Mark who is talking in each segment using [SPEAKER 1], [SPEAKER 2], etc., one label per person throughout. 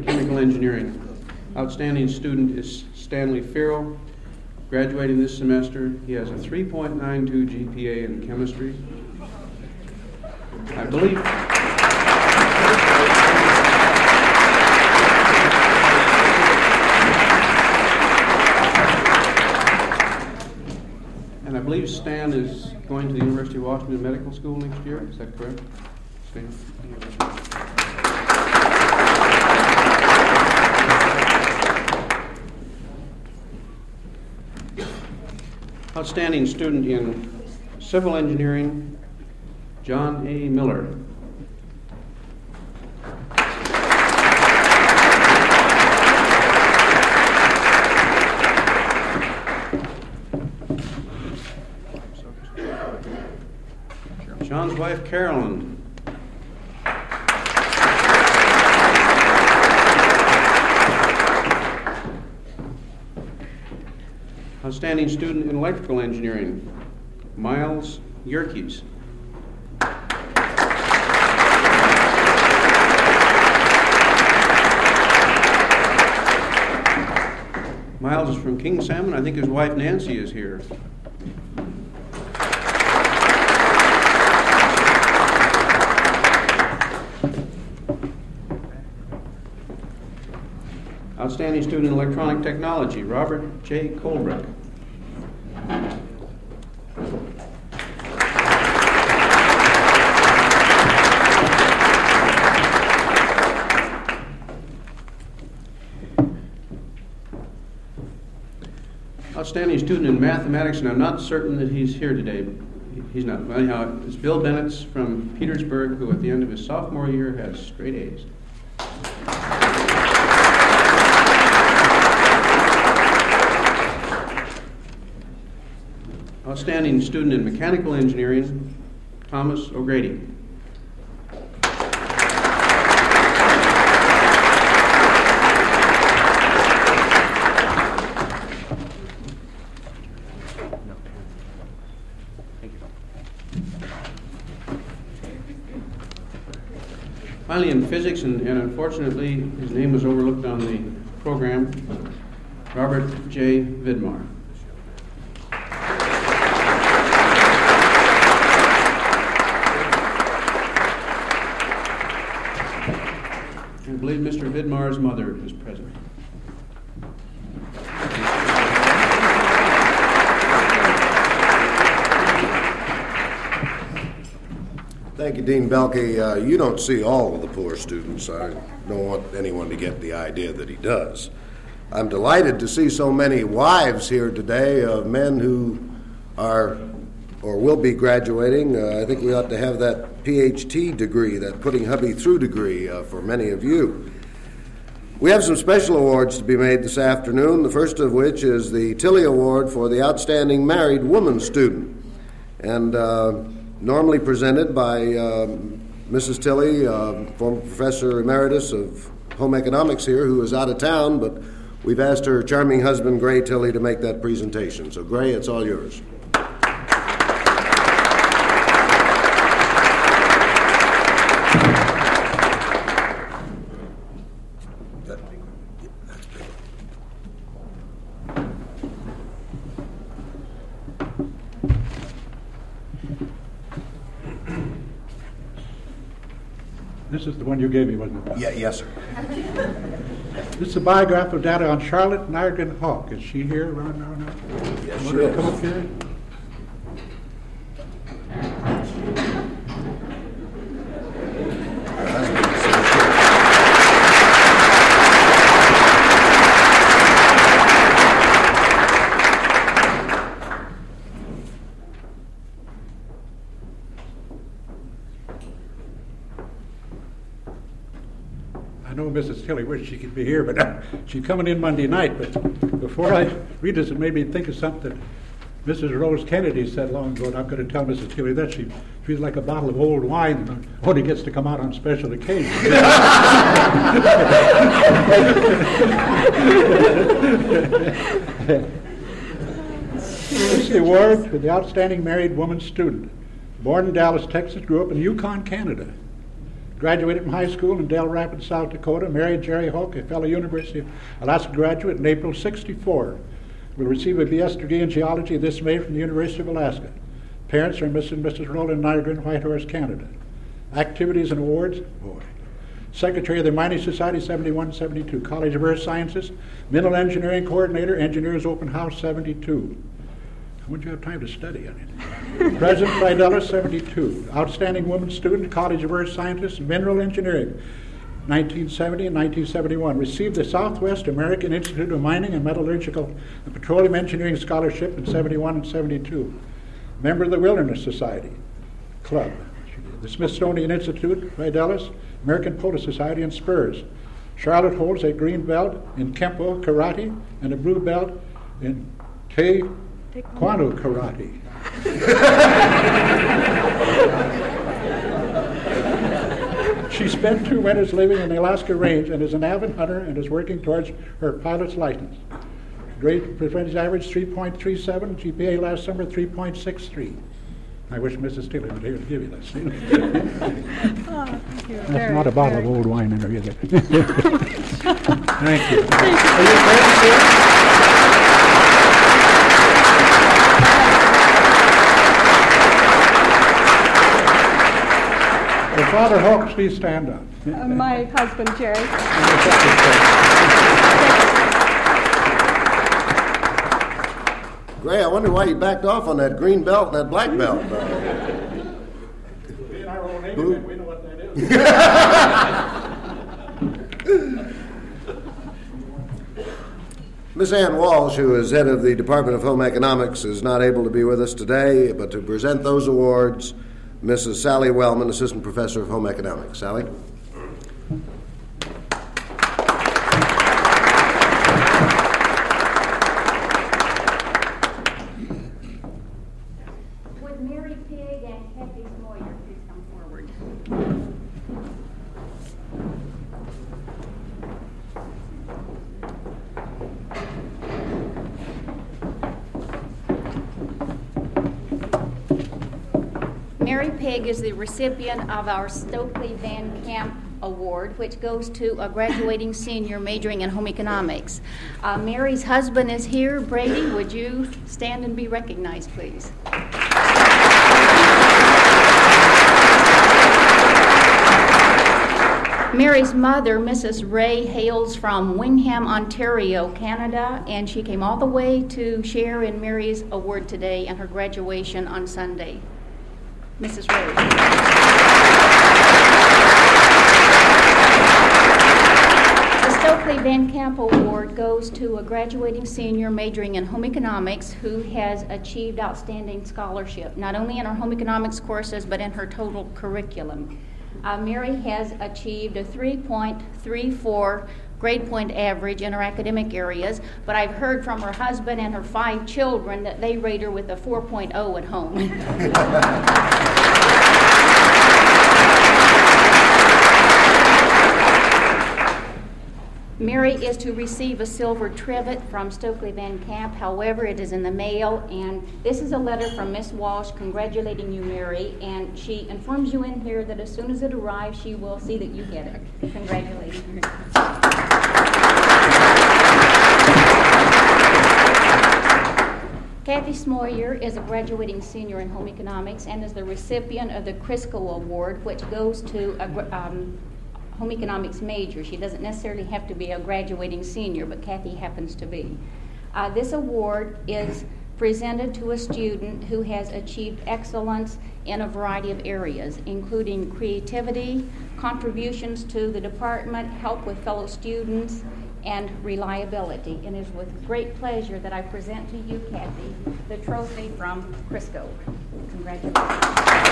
[SPEAKER 1] in chemical engineering. Outstanding student is Stanley Farrell, graduating this semester. He has a 3.92 GPA in chemistry. I believe Stan is going to the University of Washington Medical School next year. Is that correct, Stan? Outstanding student in civil engineering, John A. Miller. John's wife, Carolyn. Outstanding student in electrical engineering, Miles Yerkes. Miles is from King Salmon. I think his wife, Nancy, is here. Outstanding student in electronic technology, Robert J. Colbrick. Outstanding student in mathematics, and I'm not certain that he's here today, but he's not. Anyhow, it's Bill Bennett from Petersburg, who at the end of his sophomore year has straight A's. Outstanding student in mechanical engineering, Thomas O'Grady. Finally, in physics, and unfortunately his name was overlooked on the program, Robert J. Vidmar. I believe Mr. Vidmar's mother is present.
[SPEAKER 2] Thank you, Dean Belke. You don't see all of the poor students. I don't want anyone to get the idea that he does. I'm delighted to see so many wives here today of men who are or will be graduating. I think we ought to have that PhD degree, that putting hubby through degree for many of you. We have some special awards to be made this afternoon, the first of which is the Tilley Award for the Outstanding Married Woman Student. And normally presented by Mrs. Tilley, former professor emeritus of home economics here, who is out of town, but we've asked her charming husband, Gray Tilley, to make that presentation. So, Gray, it's all yours.
[SPEAKER 3] This is the one you gave me, wasn't it?
[SPEAKER 2] Yeah, yes, sir.
[SPEAKER 3] This is a biographical data on Charlotte Nargan Hawk. Is she here around now?
[SPEAKER 2] Yes, she is.
[SPEAKER 3] Come up here. I know Mrs. Tilley wished she could be here, but she's coming in Monday night. But before I read this, it made me think of something Mrs. Rose Kennedy said long ago, and I'm going to tell Mrs. Tilley that she's like a bottle of old wine that only gets to come out on special occasions. This is the award for the Outstanding Married Woman Student. Born in Dallas, Texas, grew up in Yukon, Canada. Graduated from high school in Del Rapids, South Dakota. Married Jerry Hoke, a fellow University of Alaska graduate in April '64. Will receive a BS degree in geology this May from the University of Alaska. Parents are Mr. and Mrs. Roland Nygren, Whitehorse, Canada. Activities and awards. Secretary of the Mining Society, 71-72. College of Earth Sciences. Mineral Engineering Coordinator, Engineers Open House, 72. When did you have time to study on it? President Fidelis, 72. Outstanding Woman Student, College of Earth Sciences, Mineral Engineering, 1970 and 1971. Received the Southwest American Institute of Mining and Metallurgical and Petroleum Engineering Scholarship in 71 and 72. Member of the Wilderness Society Club. The Smithsonian Institute, Fidelis, American Polo Society, and Spurs. Charlotte holds a green belt in Kempo Karate and a blue belt in Taekwondo Karate. She spent 2 winters living in the Alaska Range and is an avid hunter and is working towards her pilot's license. Grade percentage average 3.37, GPA last summer 3.63. I wish Mrs. Taylor was here to give you this.
[SPEAKER 4] Thank you.
[SPEAKER 3] That's not a bottle of old wine in there, is it? Thank you. Well, Father Hawks, please stand up.
[SPEAKER 4] My husband, Jerry.
[SPEAKER 2] Gray, I wonder why you backed off on that green belt and that black belt.
[SPEAKER 3] In our own neighborhood, we know what that is.
[SPEAKER 2] Miss Ann Walsh, who is head of the Department of Home Economics, is not able to be with us today, but to present those awards, Mrs. Sally Wellman, Assistant Professor of Home Economics. Sally?
[SPEAKER 5] Would Mary Pig and Kathy Smoyer please come forward? Mary Pig is the recipient of our Stokely Van Camp Award, which goes to a graduating senior majoring in home economics. Mary's husband is here. Brady, would you stand and be recognized, please? Mary's mother, Mrs. Ray, hails from Wingham, Ontario, Canada, and she came all the way to share in Mary's award today and her graduation on Sunday. Mrs. Ray. The Stokely Van Camp Award goes to a graduating senior majoring in home economics who has achieved outstanding scholarship, not only in her home economics courses, but in her total curriculum. Mary has achieved a 3.34 grade point average in her academic areas, but I've heard from her husband and her 5 children that they rate her with a 4.0 at home. Mary is to receive a silver trivet from Stokely Van Camp. However, it is in the mail, and this is a letter from Miss Walsh congratulating you, Mary, and she informs you in here that as soon as it arrives, she will see that you get it. Congratulations. Kathy Smoyer is a graduating senior in home economics and is the recipient of the Crisco Award, which goes to a home economics major. She doesn't necessarily have to be a graduating senior, but Kathy happens to be. This award is presented to a student who has achieved excellence in a variety of areas, including creativity, contributions to the department, help with fellow students, and reliability. And it is with great pleasure that I present to you, Kathy, the trophy from Crisco. Congratulations.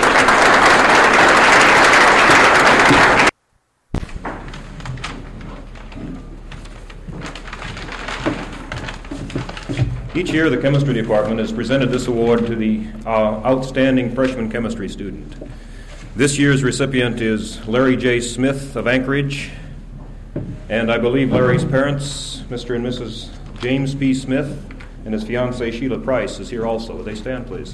[SPEAKER 6] Each year, the chemistry department has presented this award to the outstanding freshman chemistry student. This year's recipient is Larry J. Smith of Anchorage, and I believe Larry's parents, Mr. and Mrs. James P. Smith, and his fiancée Sheila Price is here also. Would they stand, please?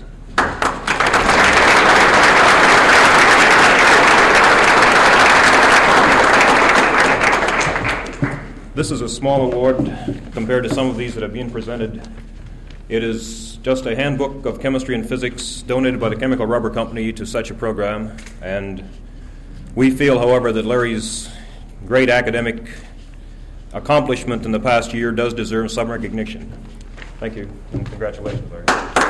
[SPEAKER 6] This is a small award compared to some of these that have been presented. It is just a handbook of chemistry and physics donated by the Chemical Rubber Company to such a program. And we feel, however, that Larry's great academic accomplishment in the past year does deserve some recognition. Thank you, and congratulations, Larry.